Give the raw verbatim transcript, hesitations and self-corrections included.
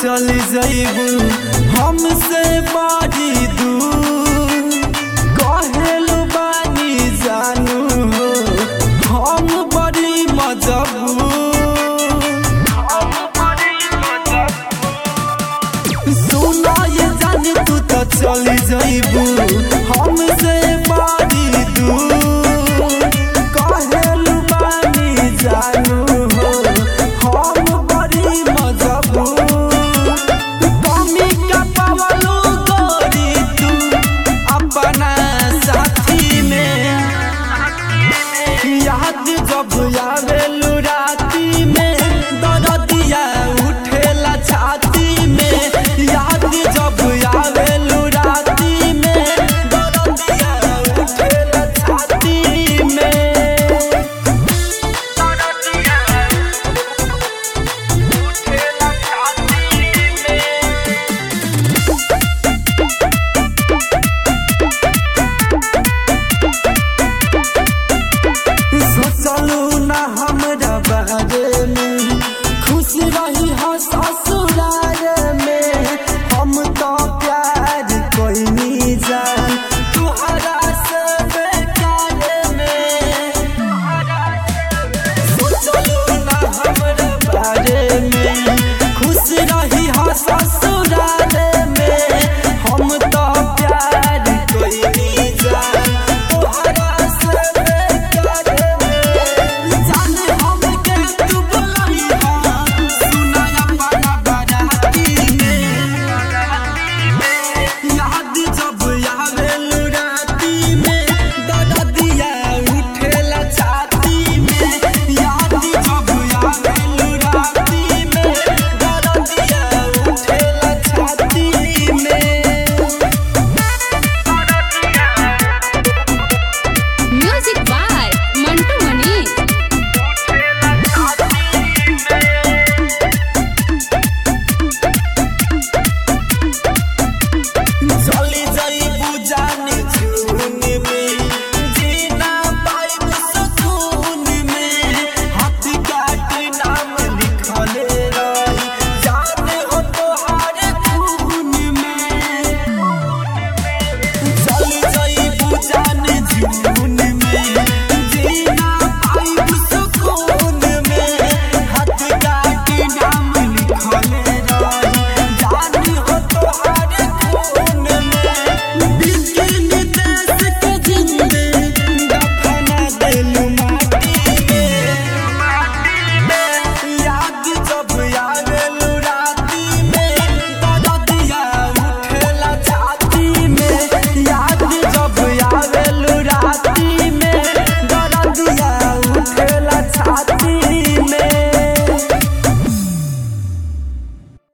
चल जाइबू हमसे बड़ी दूर। कहेलू बानी जानू हो हम बड़ी मजबूर। सुना ये जानी तू तो चल जाइबू हमसे बड़ी दूर। कहेलू बानी जानू हो हम बड़ी मजबूर। कमी का पावलू गोरी तू अपना साथी में। याद जब याद